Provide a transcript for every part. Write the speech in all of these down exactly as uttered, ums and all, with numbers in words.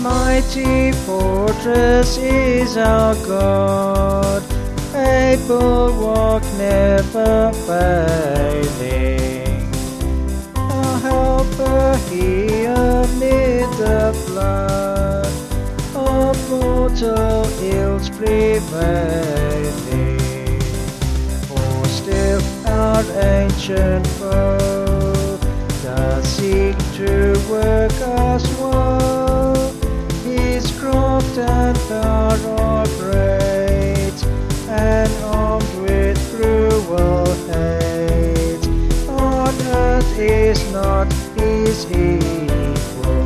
mighty fortress is our God, a bulwark never failing. Our helper he amid the flood of mortal ills prevailing. For still our ancient foe does seek to work us woe. His craft and power are great, and armed with cruel hate. On earth is not his equal.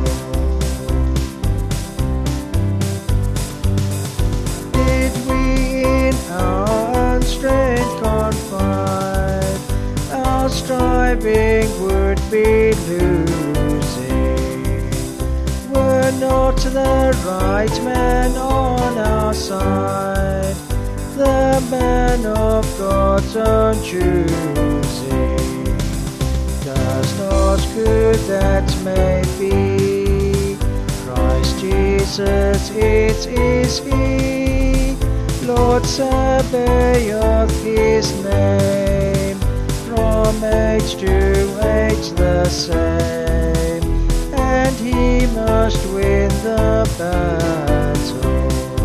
Did we in our strength confide, our striving would be losing. Were not the right man on our side, the man of God's own choosing. Does not good that may be, Christ Jesus it is He, Lord Sabaoth His name, from age to age the same, and He must win the battle.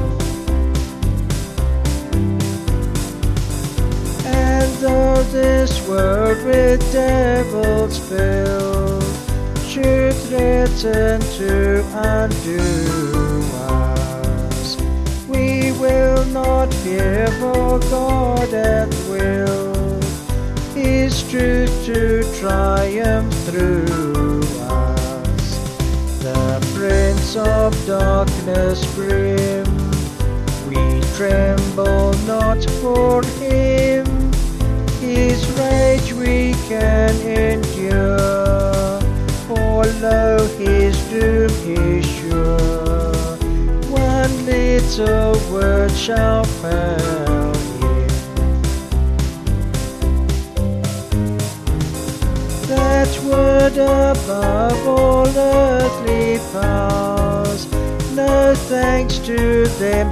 And though this world with devils filled should threaten to undo us, we will not fear, for God hath willed His truth to triumph through us. The Prince of Darkness grim, we tremble not for him. His rage we can endure, for lo, his doom is sure. One little word shall fail him. That word above all earthly powers, no thanks to them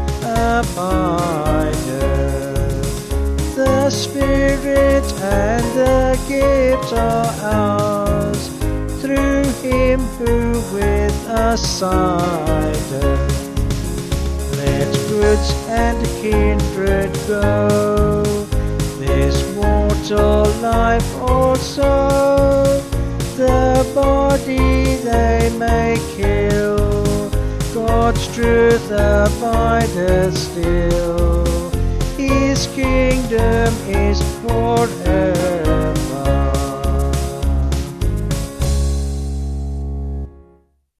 abideth. The Spirit and the gift are ours, through Him who with us sideth. Let goods and kindred go, this mortal life also. The body they may kill, God's truth abideth still. His kingdom is forever.